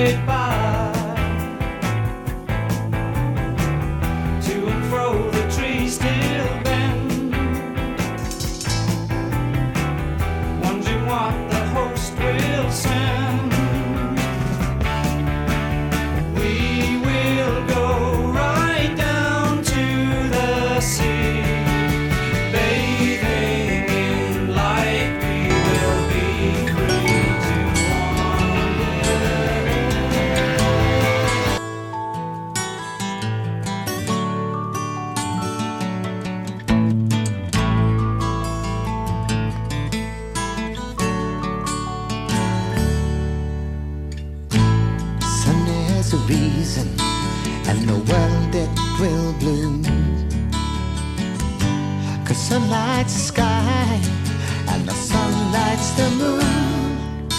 straight by. To and fro the trees still bend, wondering what the host will send. We will go right down to the sea, bathing in light. We will be free to wander. Sunday has a reason, and the world it will bloom. 'Cause sun lights the sky, and the sun lights the moon.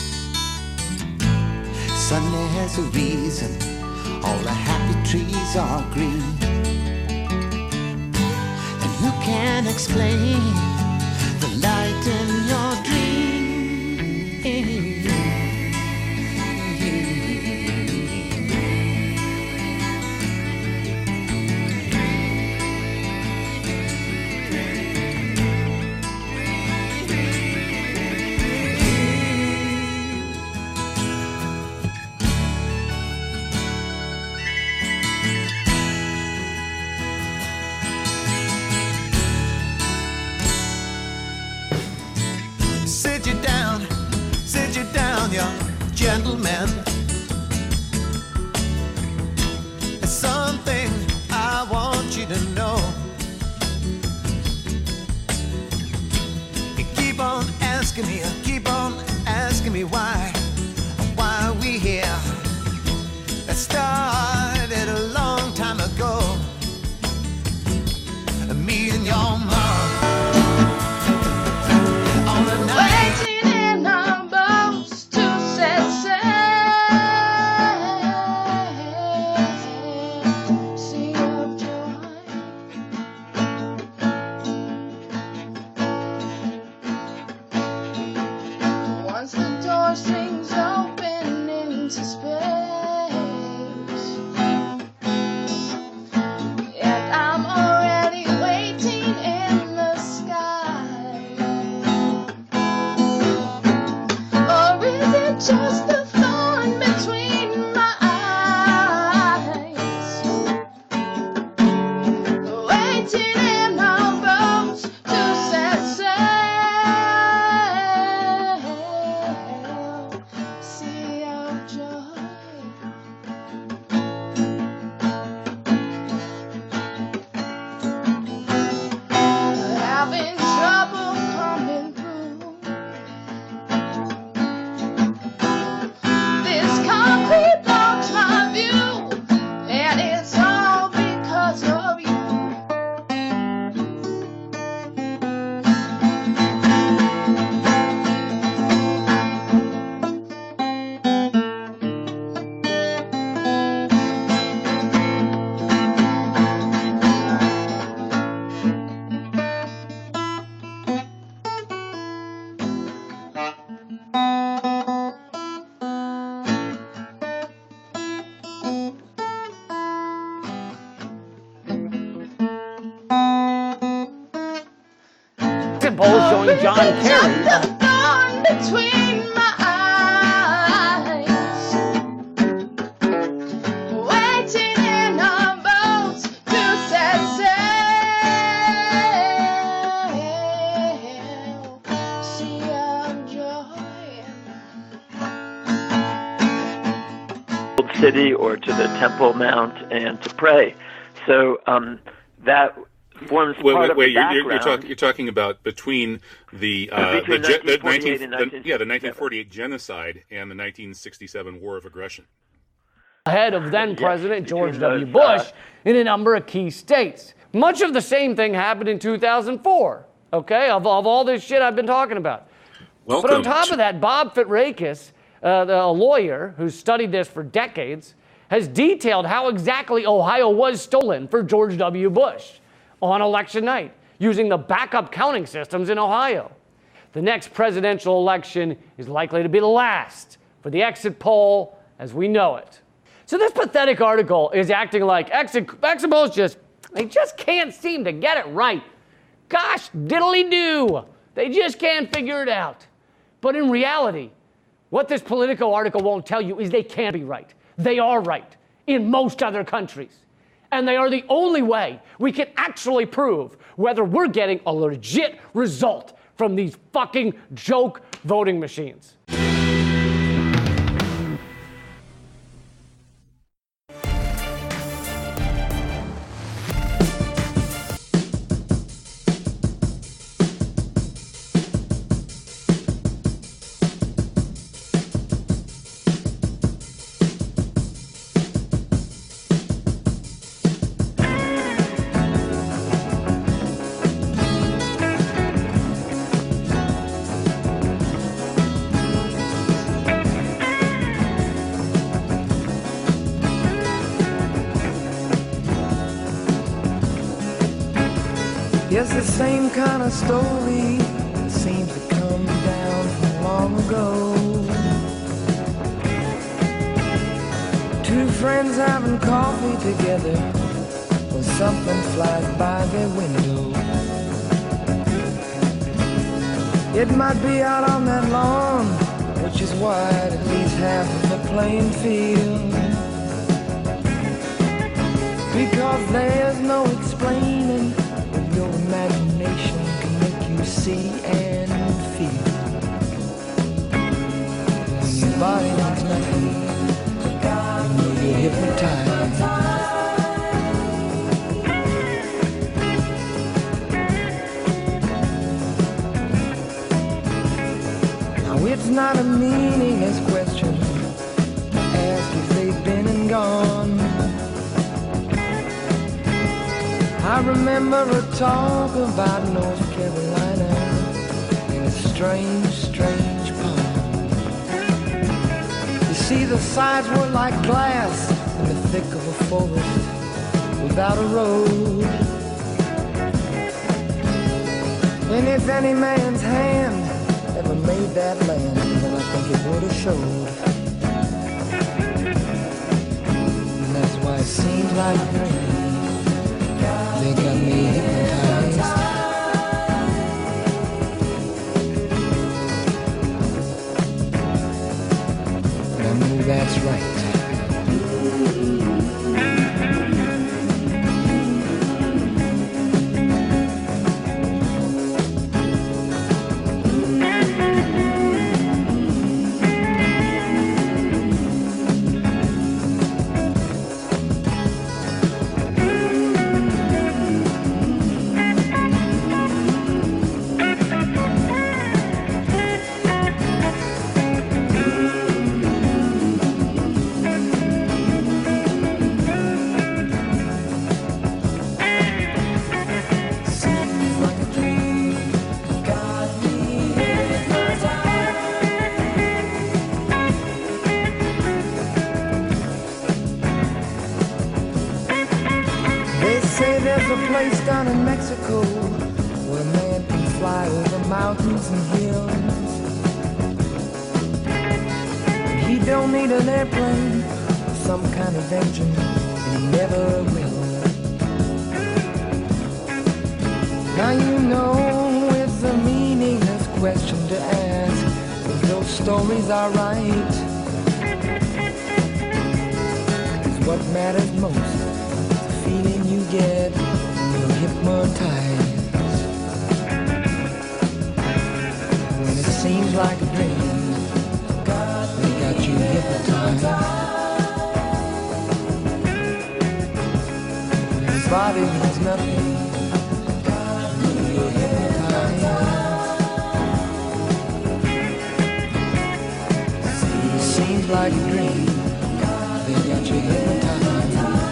Sunday has a reason, all the happy trees are green. And who can explain the light in your dream? Sit you down, young gentleman. It's something I want you to know. You keep on asking me why are we here? That started a long time ago. Me and your mom on the night. Waiting in our boats to set sail. Sea of joy. Once the door swings open into space, and I'm already waiting in the sky. Or is it just the thorn between my eyes? Waiting in our boats to set sail. Sea of joy. Having trouble coming through. This concrete blocks my view, and it's all because of you. Poll showing John Just Kerry. the thorn between my eyes. Waiting in our boats to set sail. Sea of joy. Old City or to the Temple Mount and to pray. So that forms part of the background. You're talking about between the between 1948 and 1948 genocide and the 1967 war of aggression. Ahead of then President George W. Bush in a number of key states. Much of the same thing happened in 2004, okay, of all this shit I've been talking about. Welcome. But on top of that, Bob Fitrakis, a lawyer who's studied this for decades, has detailed how exactly Ohio was stolen for George W. Bush on election night, using the backup counting systems in Ohio. The next presidential election is likely to be the last for the exit poll as we know it. So this pathetic article is acting like exhibits they just can't seem to get it right. Gosh diddly-do. They just can't figure it out. But in reality, what this Politico article won't tell you is they can be right. They are right in most other countries. And they are the only way we can actually prove whether we're getting a legit result from these fucking joke voting machines. Yes, the same kind of story that seems to come down from long ago. Two friends having coffee together when something flies by their window. It might be out on that lawn, which is wide, at least half of the playing field. Because there's no explaining what your imagination can make you see and feel. When your body knows nothing, you know you're hypnotized. Now it's not a meaningless question to ask if they've been and gone. I remember a talk about North Carolina in a strange, strange pond. You see, the sides were like glass in the thick of a forest without a road. And if any man's hand ever made that land, then I think it would have showed. And that's why it seems like rain. They got me hypnotized. And I know that's right. There's a place down in Mexico where a man can fly over mountains and hills. And he don't need an airplane or some kind of engine, and he never will. Now you know it's a meaningless question to ask if those stories are right. 'Cause what matters most is the feeling you get when you're hypnotized. When it seems like a dream, they got you hypnotized. When your body means nothing, you're hypnotized. It seems like a dream, they got you hypnotized.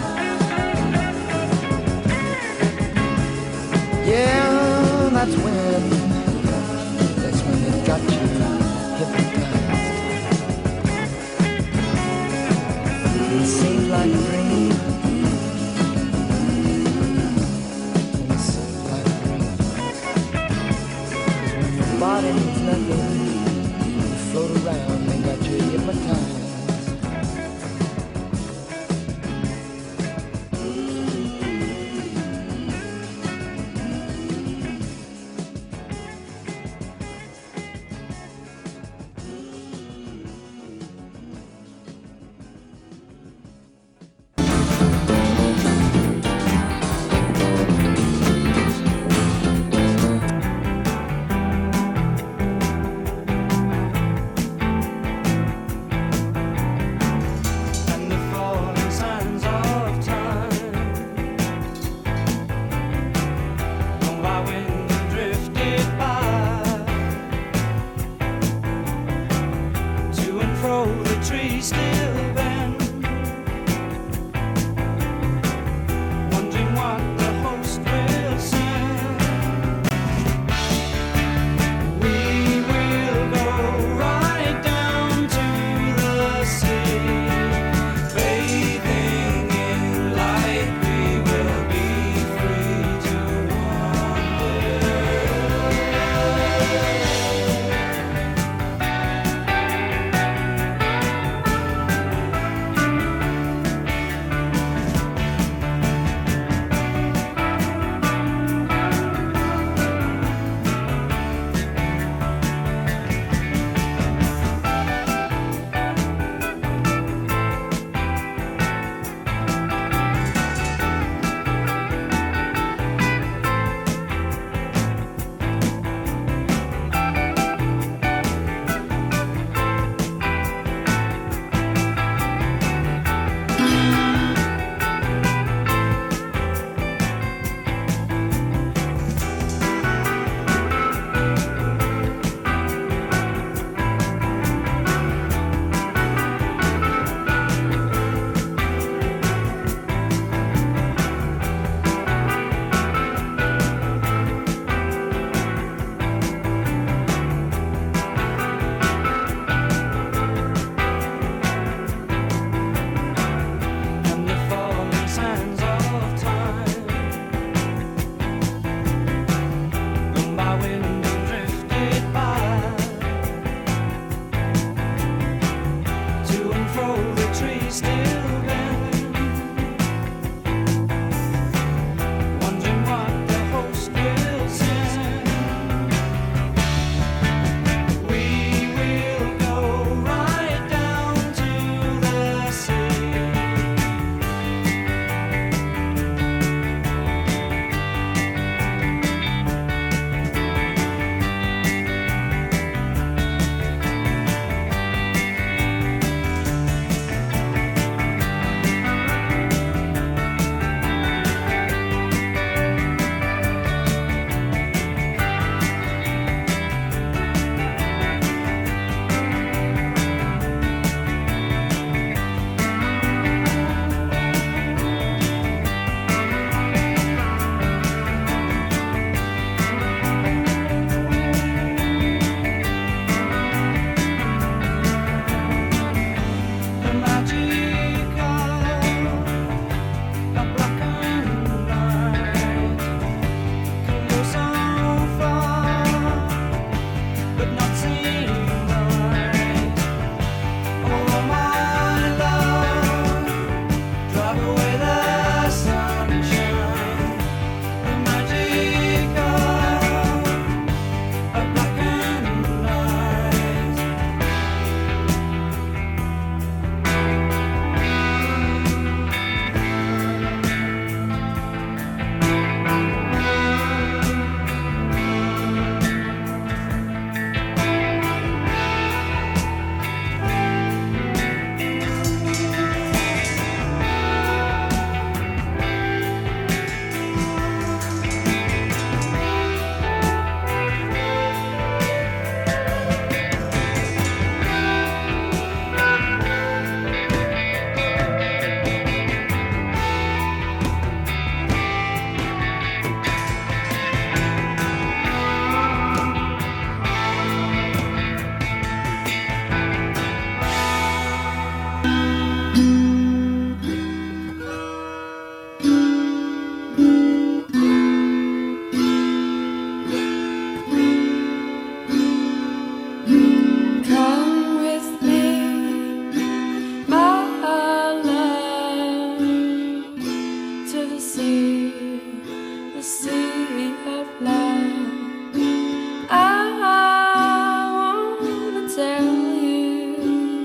Yeah, that's when they got you hypnotized. It seems like a dream. It seems like a dream. 'Cause when your body means nothing, you float around, they got you hypnotized. fro, the trees still bend. Wondering what the host will send. We will go right down to the sea. The magic of black and white can go so far, but not seem right. Oh my love, drive away the sunshine. The magic of black and white. Come with me, my love, to the sea of love. I wanna tell you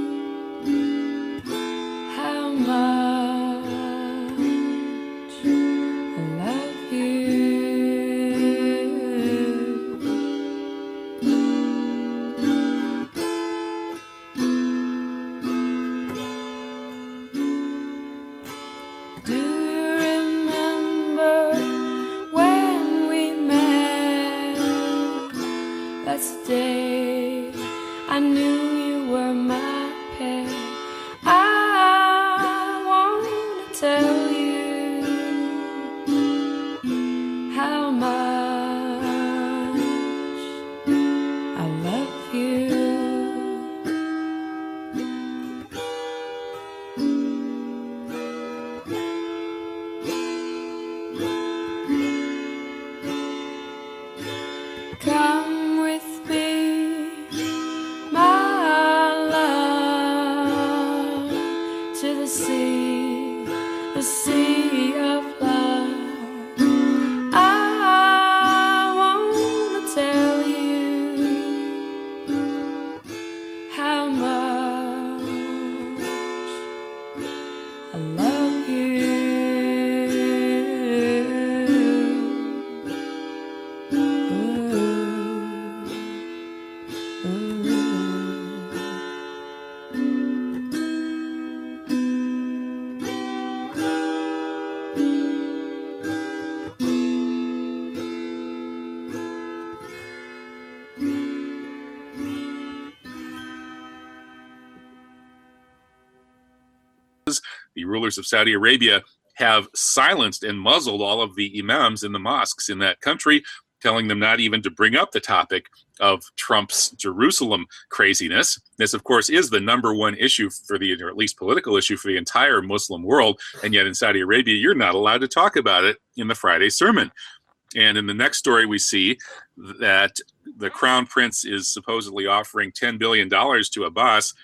how much I love you. Do you remember when we met? That's the day I knew you were my pet. I want to tell you how much I love you. Come with me, my love, to the sea of love. I want to tell you how much I love you. The rulers of Saudi Arabia have silenced and muzzled all of the imams in the mosques in that country, telling them not even to bring up the topic of Trump's Jerusalem craziness. This, of course, is the number one issue for or at least political issue for the entire Muslim world. And yet in Saudi Arabia, you're not allowed to talk about it in the Friday sermon. And in the next story, we see that the Crown Prince is supposedly offering $10 billion to Abbas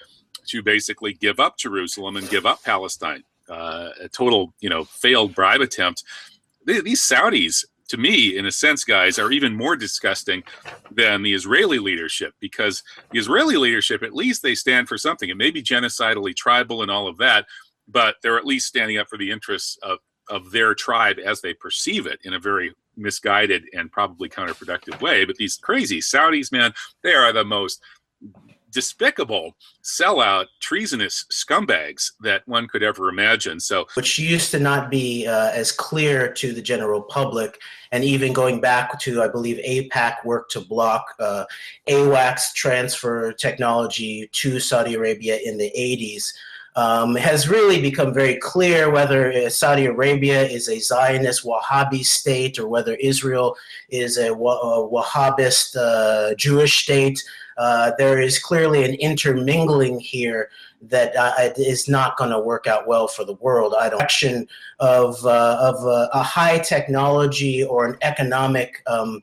to basically give up Jerusalem and give up Palestine. A total, failed bribe attempt. These Saudis, to me, in a sense, guys, are even more disgusting than the Israeli leadership, because the Israeli leadership, at least they stand for something. It may be genocidally tribal and all of that, but they're at least standing up for the interests of their tribe as they perceive it in a very misguided and probably counterproductive way. But these crazy Saudis, man, they are the most despicable, sellout, treasonous scumbags that one could ever imagine. So, which used to not be as clear to the general public, and even going back to, I believe, AIPAC worked to block AWACS transfer technology to Saudi Arabia in the 80s. Has really become very clear whether Saudi Arabia is a Zionist Wahhabi state or whether Israel is a Wahhabist Jewish state. There is clearly an intermingling here that is not going to work out well for the world. Action of a high technology or an economic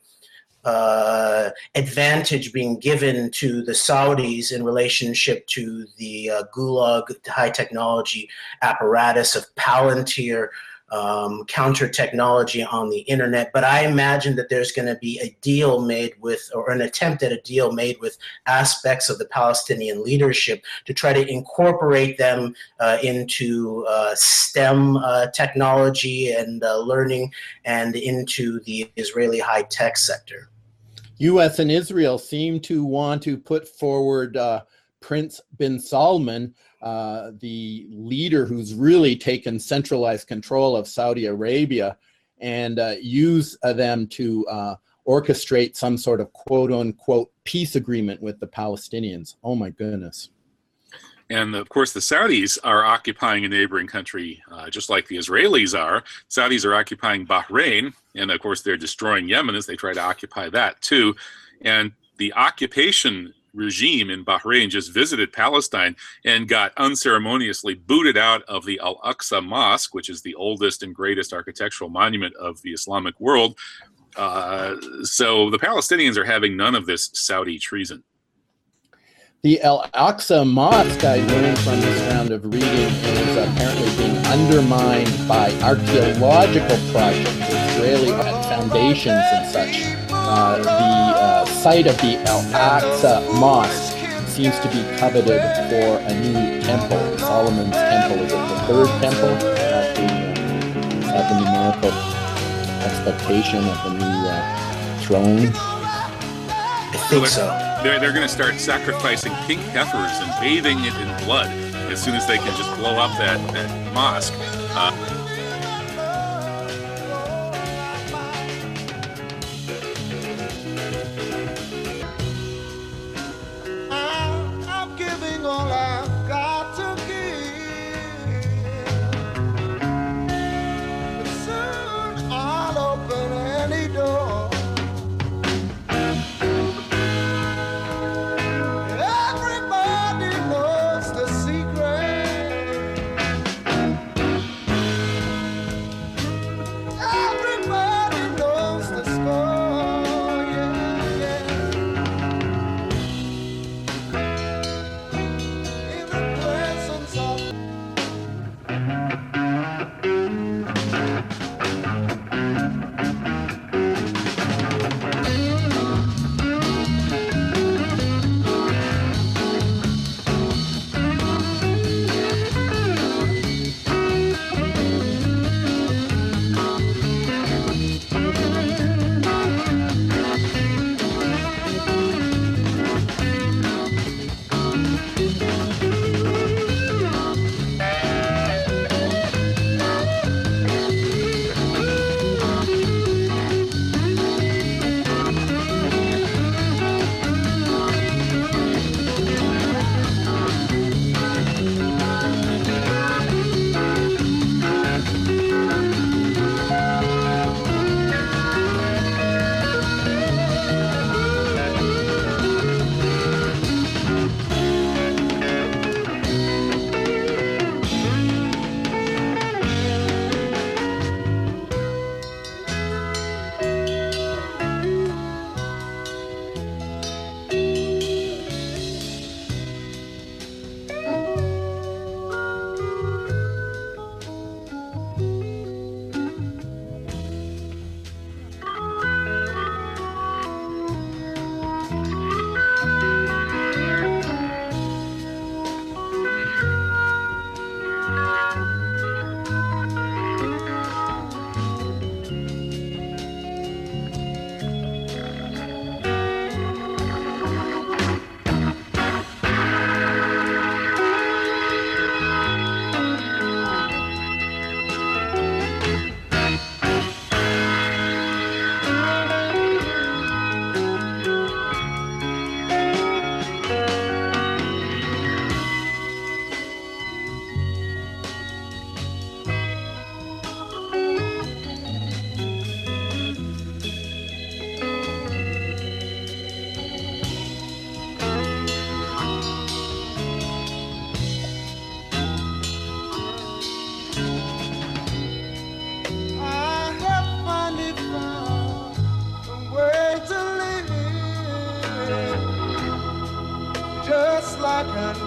advantage being given to the Saudis in relationship to the Gulag high technology apparatus of Palantir, counter technology on the internet. But I imagine that there's going to be a deal made with, or an attempt at a deal made with aspects of the Palestinian leadership to try to incorporate them into STEM technology and learning, and into the Israeli high tech sector. U.S. and Israel seem to want to put forward Prince bin Salman, the leader who's really taken centralized control of Saudi Arabia, and use them to orchestrate some sort of quote-unquote peace agreement with the Palestinians. Oh, my goodness. And, of course, the Saudis are occupying a neighboring country, just like the Israelis are. Saudis are occupying Bahrain, and, of course, they're destroying Yemen as they try to occupy that, too. And the occupation regime in Bahrain just visited Palestine and got unceremoniously booted out of the Al-Aqsa Mosque, which is the oldest and greatest architectural monument of the Islamic world. So the Palestinians are having none of this Saudi treason. The Al-Aqsa Mosque, I learned from this round of reading, is apparently being undermined by archaeological projects, Israeli foundations and such. The site of the Al-Aqsa Mosque seems to be coveted for a new temple. Solomon's temple, is it the third temple? Is that the numerical expectation of the new throne? I think so. They're going to start sacrificing pink heifers and bathing it in blood as soon as they can just blow up that mosque. I'm giving all I've got to give. But soon I'll open any door.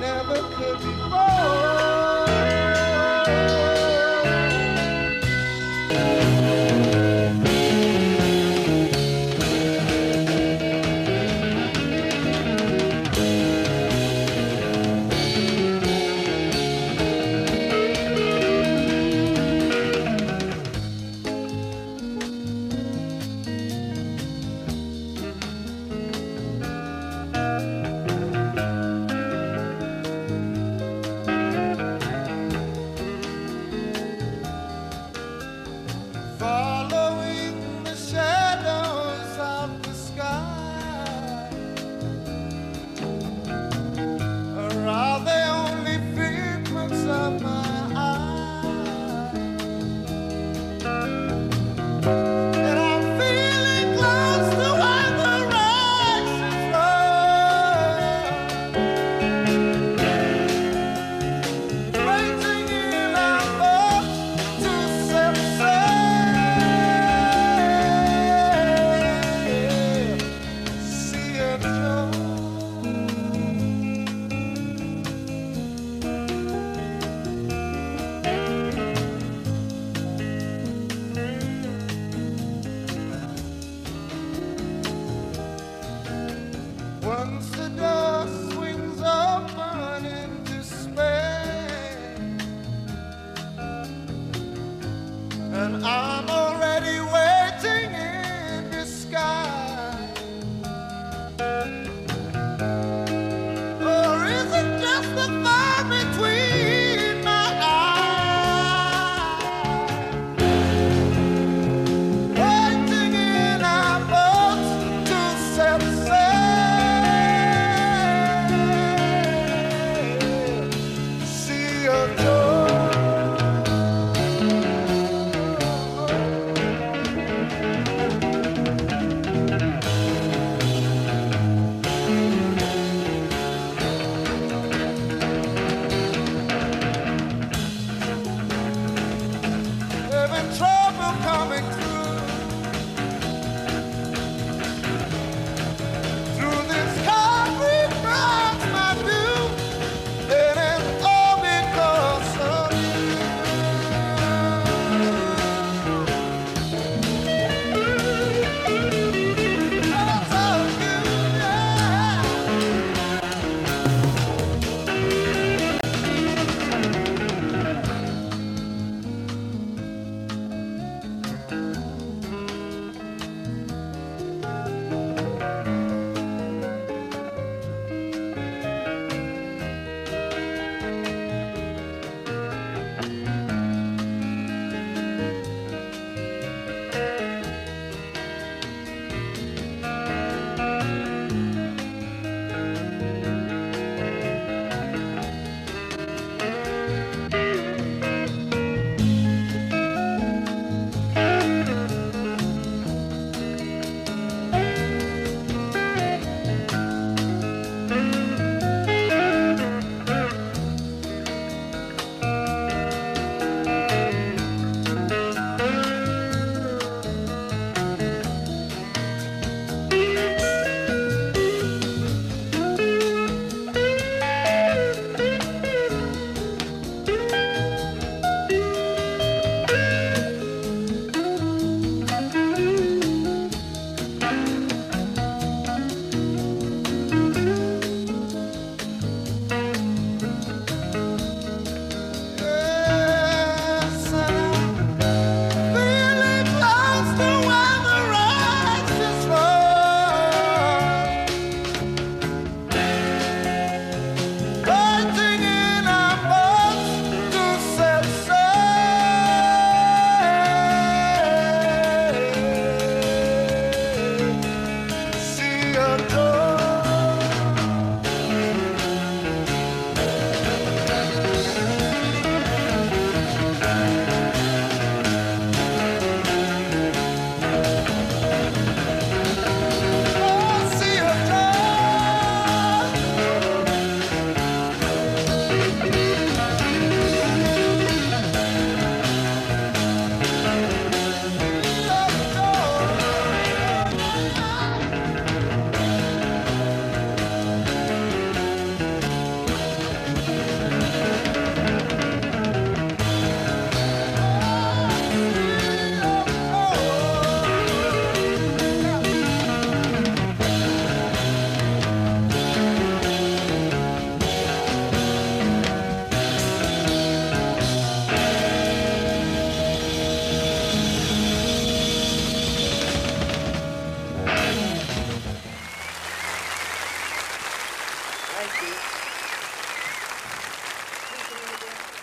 never could before.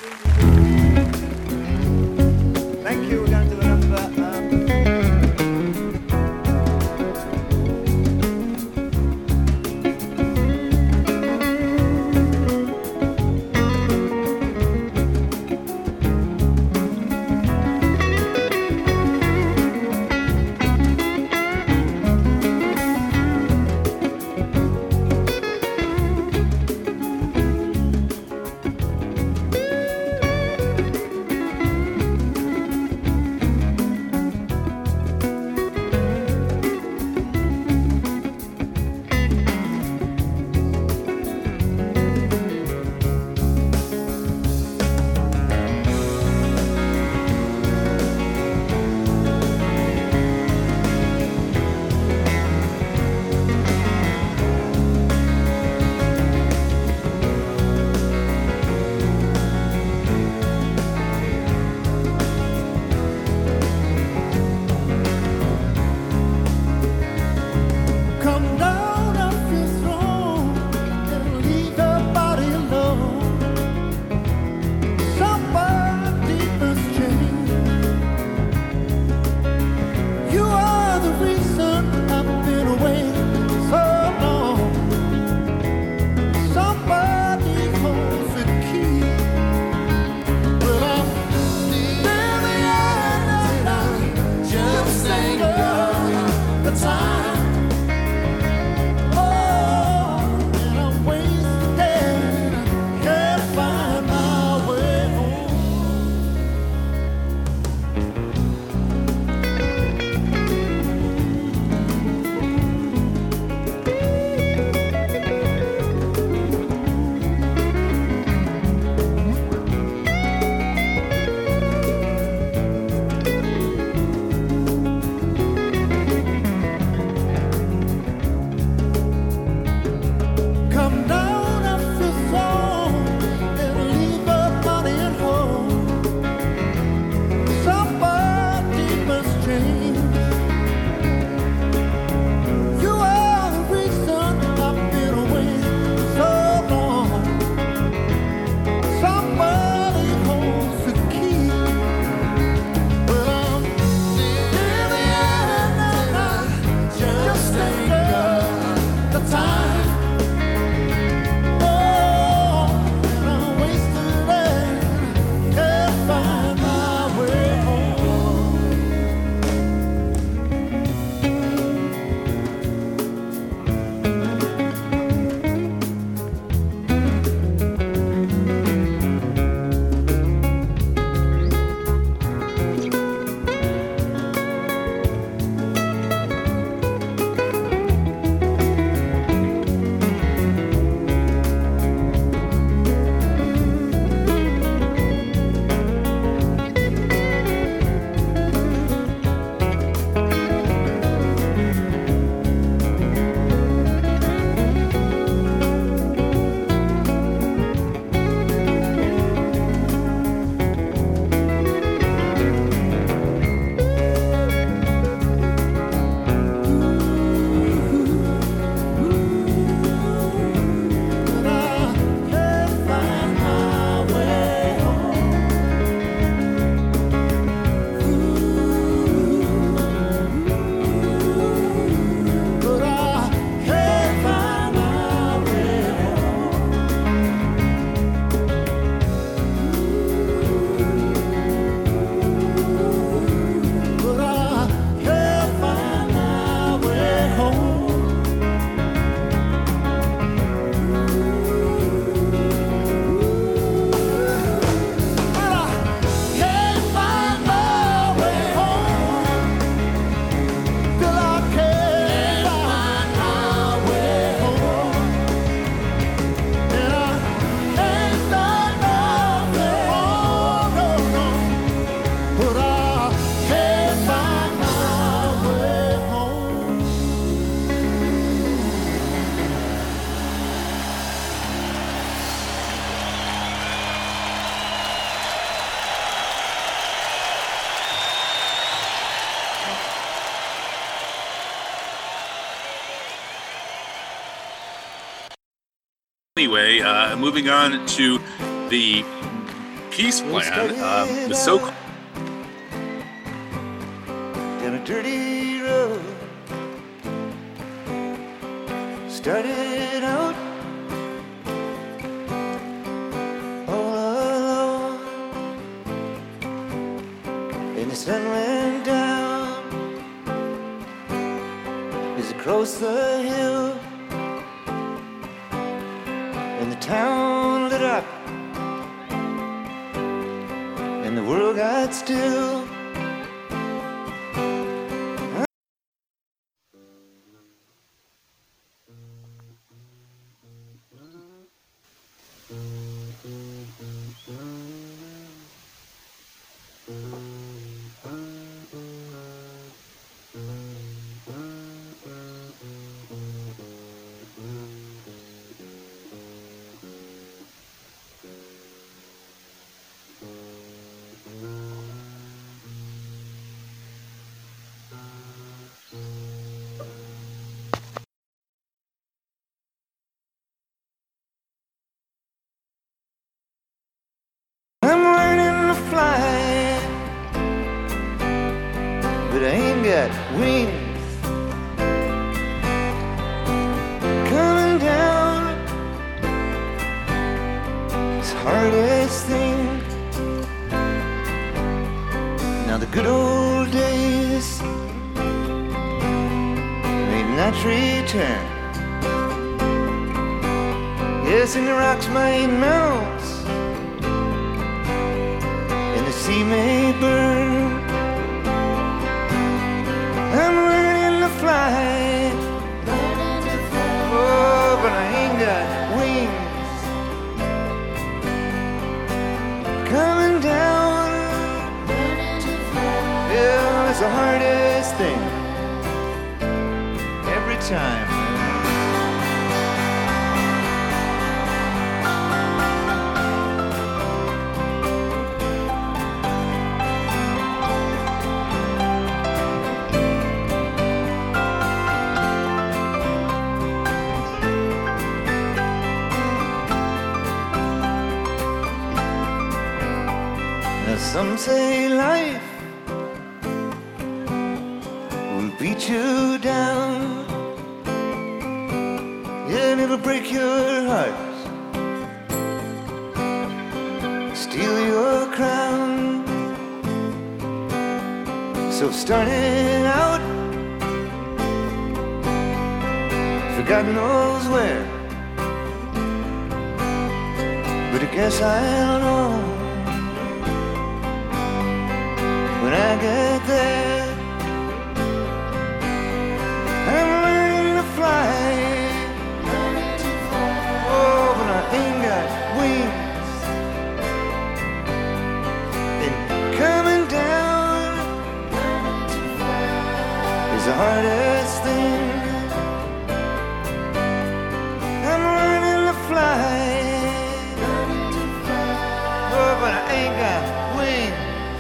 Thank you. We're going to do a number. Anyway, moving on to the peace plan, the so-called down a dirty road. Started out all alone, and the sun went down as it crossed the hill, and the town lit up, and the world got still. But I ain't got wings. Coming down, it's the hardest thing. Now the good old days may not return. Yes, and the rocks might melt, and the sea may burn. I'm learning to fly. Oh, but I ain't got wings. Coming down, yeah, it's the hardest thing every time. Some say life will beat you down, and it'll break your heart, steal your crown. So starting out, for God knows where, but I guess I'll know when I get there. I'm learning to fly. Oh, but I ain't got wings. And coming down is the hardest thing. I'm learning to fly. Oh, but I ain't got wings.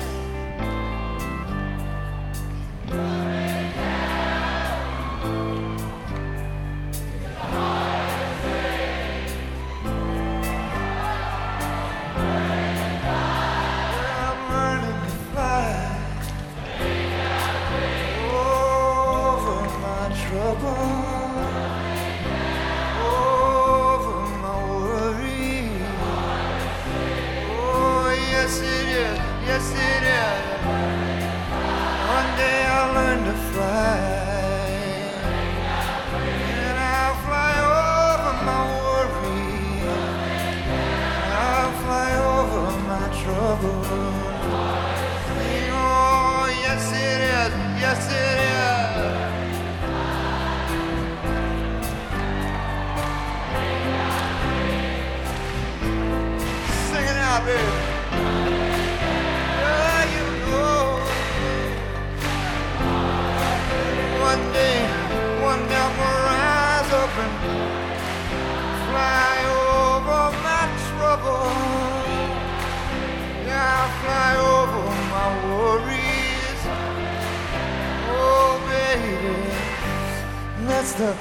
Yes, it is. One day I'll learn to fly, and I'll fly over my worry. I'll fly over my trouble. Oh, yes, it is. Yes, it is. Sing it out, baby. One day I'm gonna rise up and fly over my trouble. Yeah, I'll fly over my worries. Oh, baby, that's the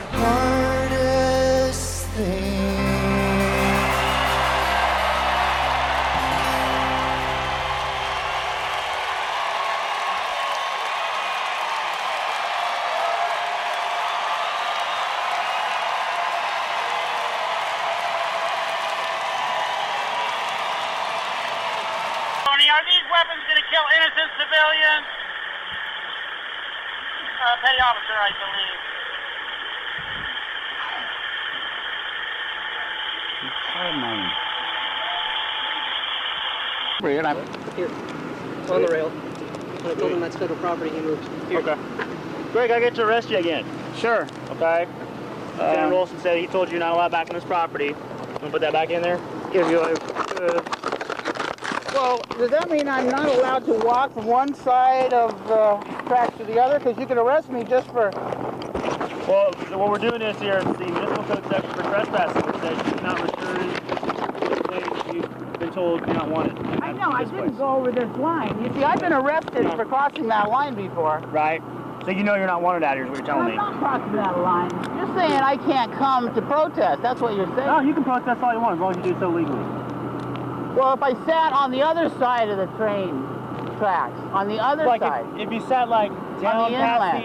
hardest thing. weapon's going to kill innocent civilians. Petty officer, I believe. Here, on the rail. When I told him that's federal property, he moved. Here. Okay. Greg, I get to arrest you again. Sure. Okay. Lieutenant Wilson said he told you you're not allowed back on this property. You want to put that back in there? If you well, does that mean I'm not allowed to walk from one side of the tracks to the other? Because you can arrest me just for... Well, what we're doing is here, it's the municipal code section for trespassing, which says you cannot return to the place you've been told you're not wanted. I know, I didn't go over this line. You see, I've been arrested for crossing that line before. Right. So you know you're not wanted out here is what you're telling me. I'm not crossing that line. You're saying I can't come to protest. That's what you're saying. No, you can protest all you want as long as you do so legally. Well, if I sat on the other side of the train tracks, on the other side. If you sat like down past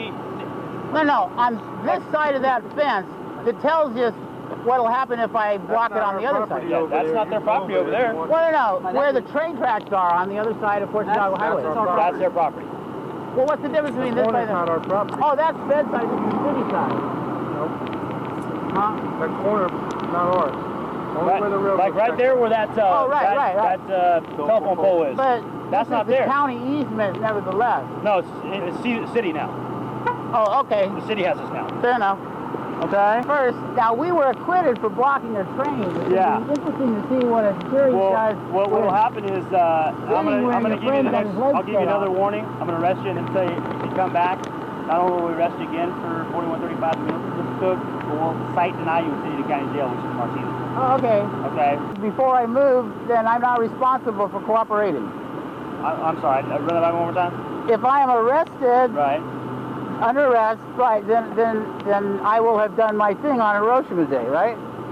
No, on this side of that fence, that tells you what'll happen if I block it on the other side. Yeah, that's not their property over there. Well, no, where the train tracks are on the other side of Fort Chicago Highway. That's their property. Well, what's the difference between this side and... not our property. Oh, that's Fed side, this is the city side. Nope. Huh? That corner, not ours. Only where the railroad Like right there where that, right. telephone pole is. But that's not there. County easement, nevertheless. No, it's city now. Oh, okay. The city has this now. Fair enough. Okay. First, now we were acquitted for blocking a train. Yeah. It's interesting to see what a jury does. What will happen is I'm gonna give you the next. I'll give you another warning. I'm gonna arrest you and then say if you come back, not only will we arrest you again for 4135 municipal code, but we'll cite deny you in city to county jail, which is Martinez. Oh, okay. Okay. Before I move, then I'm not responsible for cooperating. I'm sorry. Run that back one more time. If I am arrested. Right. Under arrest, right, then I will have done my thing on Hiroshima Day, right?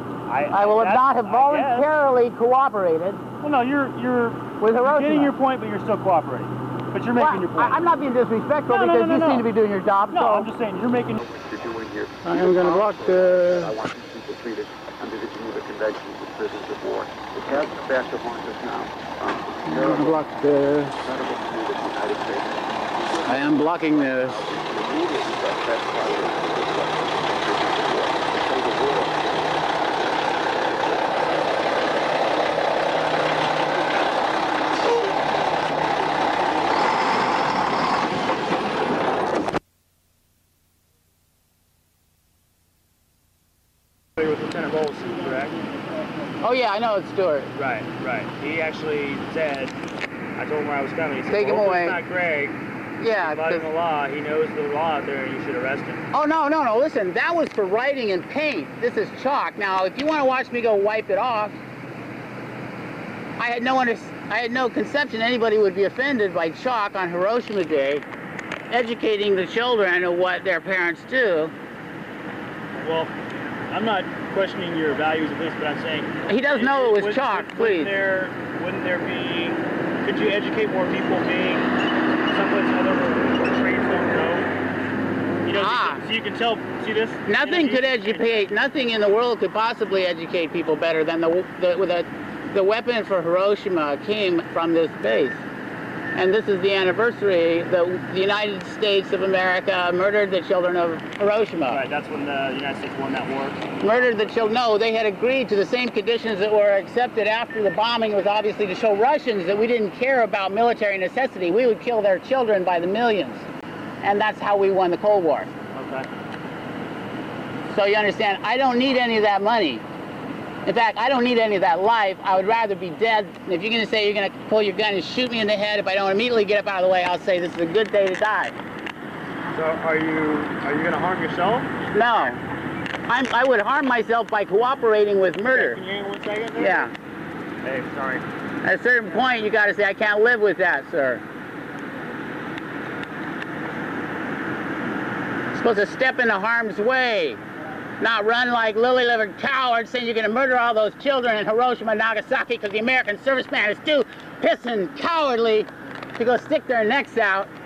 I will not have voluntarily cooperated. Well, no, you're with Hiroshima. Getting your point, but you're still cooperating. But you're making your point. I'm not being disrespectful because you seem to be doing your job. No, I'm just saying you're making... I am going to block the... I want these people treated under the Geneva Convention for prisoners of war. It has the best of us now. I'm going to block the... I am blocking the... With Lieutenant Bolson, correct? Oh yeah, I know it's Stuart. Right. He actually said, I told him where I was coming. He said, take him away. It's not Greg. Yeah. He's violating the law. He knows the law out there, and you should arrest him. Oh no! Listen, that was for writing in paint. This is chalk. Now, if you want to watch me go wipe it off, I had no conception anybody would be offended by chalk on Hiroshima Day, educating the children of what their parents do. Well, I'm not questioning your values of this, but I'm saying... He does know it was chalk, please. Wouldn't there be... Could you educate more people being someplace other where trains don't go? You know, so you can tell... See this? Nothing could educate... Nothing in the world could possibly educate people better than the weapon for Hiroshima came from this base. And this is the anniversary that the United States of America murdered the children of Hiroshima. Right, that's when the United States won that war. Murdered the children. No, they had agreed to the same conditions that were accepted after the bombing. Was obviously to show Russians that we didn't care about military necessity. We would kill their children by the millions. And that's how we won the Cold War. Okay. So you understand, I don't need any of that money. In fact, I don't need any of that life. I would rather be dead. And if you're going to say you're going to pull your gun and shoot me in the head, if I don't immediately get up out of the way, I'll say this is a good day to die. So are you going to harm yourself? No. I would harm myself by cooperating with murder. Can you hang on 1 second? There? Yeah. Hey, sorry. At a certain point, you got to say, I can't live with that, sir. You're supposed to step into harm's way. Not run like lily-livered cowards saying you're going to murder all those children in Hiroshima and Nagasaki because the American serviceman is too pissing cowardly to go stick their necks out